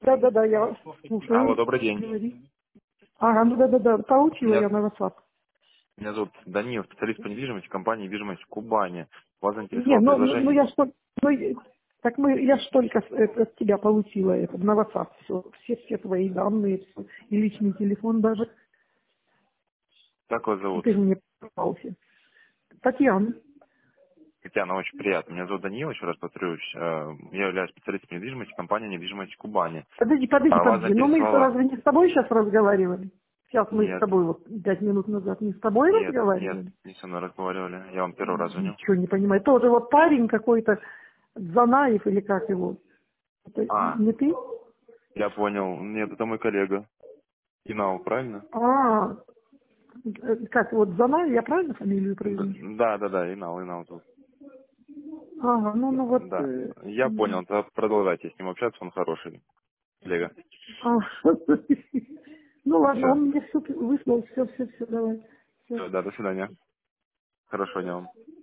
Да-да-да, я Алло, слушаю. добрый день. Говори. Ага, ну да-да-да, получила Меня, я на WhatsApp. меня зовут Даниил, специалист по недвижимости компании «Недвижимость Кубани». Вас Не, заинтересовало ну предложение? я что, я ж только от тебя получила это на WhatsApp все твои данные, всё, и личный телефон даже. Как вас зовут? Ты же мне попался. Татьяна. Татьяна, очень приятно. Меня зовут Даниил, еще раз повторюсь. Я являюсь специалистом по недвижимости компании «Недвижимость Кубани». Вас Подожди, но мы заинтересовало... разве не с тобой сейчас разговаривали? Сейчас мы с Нет, тобой вот 5 минут назад не с тобой нет, разговаривали? не со мной разговаривали. Я вам первый раз звоню. Ничего не понимаю. Тоже вот парень какой-то, Занаев или как его. Это А, не ты? я понял. Нет, это мой коллега. Инал, правильно? А, как вот Занаев, я правильно фамилию произнесу? Да, Инал тут. Ага, ну вот, Да, я понял. Тогда продолжайте с ним общаться, он хороший коллега. а, ну ладно, Все, он мне все выслал, все, давай. Всё. да, до свидания. Хорошего дня вам.